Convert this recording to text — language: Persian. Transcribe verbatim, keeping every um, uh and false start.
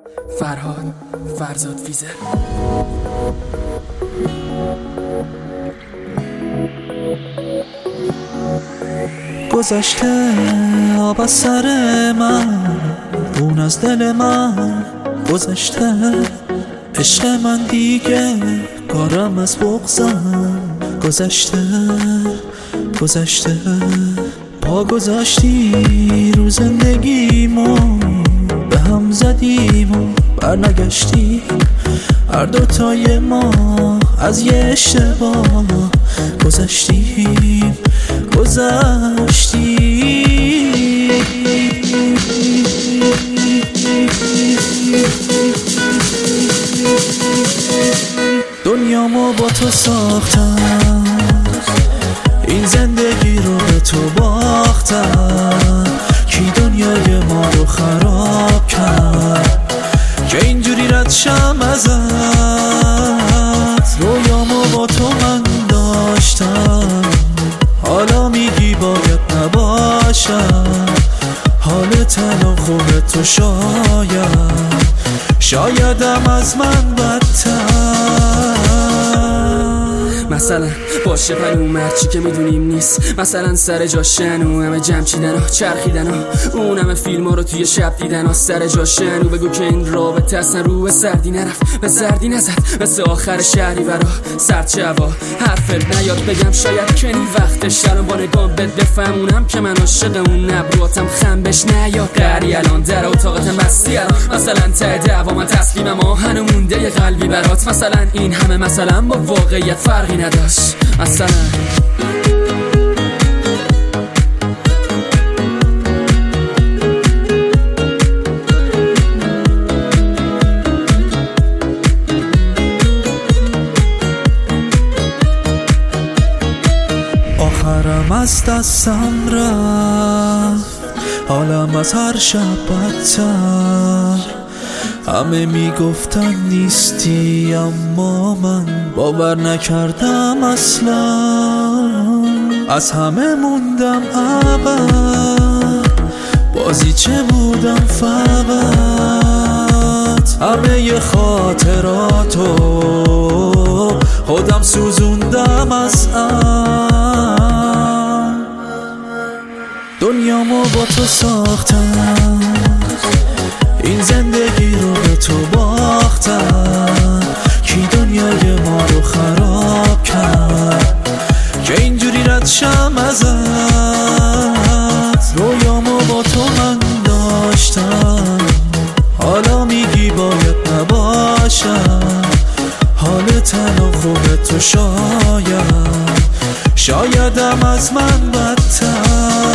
فرهاد فرزاد ویزر. گذشته آب از سر من، اون از دل من گذشته. عشق من دیگه کارم از بغضم گذشته گذشته. پا گذاشتی رو زندگیمو، به هم زدیم و برنگشتی. هر دوتای ما از یه اشتباه گذشتیم گذشتیم. دنیامو با تو ساختم، این زندگی رو به تو باختم. کی دنیای ما رو خراب کرد که اینجوری رد شم ازت؟ رویامو با تو من داشتم، حالا میگی باید نباشم. حال تنها خوبه تو شاید، شایدم از من بدتر. مثلا باشه پنو مرچی که میدونیم نیست، مثلا سر جاشن و همه جمع چیدن ها چرخیدن ها، اون همه فیلم ها رو توی شب دیدن ها. سر جاشن و بگو که این رابطه اصلا رو به سردی نرفت، به سردی نزد مثل آخر شهری برا سرچه هوا. حرف نیاد بگم شاید کنی وقتش، الان با نگام بد بفهمونم که من عاشق اون نبرواتم. خم بهش نیاد قری الان در اتاقتم بستی الان. مثلا ته دعوا من تسلیمم آهن مونده ی قلبی برات. مثلا این همه مثلا با واقعیت فرقی نداشت. مثلا آخرم از دستم رفت، حالم از هر شب بدتر. همه میگفتن نیستی اما من باور نکردم اصلا. از همه موندم عقب، بازی چه بودم فقط. همه خاطراتو خودم سوزوندم از ام. دنیامو با تو ساختم، این زندگی رو به تو باختم. کی دنیای ما رو خراب کرد که اینجوری رد شم ازت؟ رویامو با تو من داشتم، حالا میگی باید نباشم. حال تنها خوبه تو شاید، شایدم از من بدتر.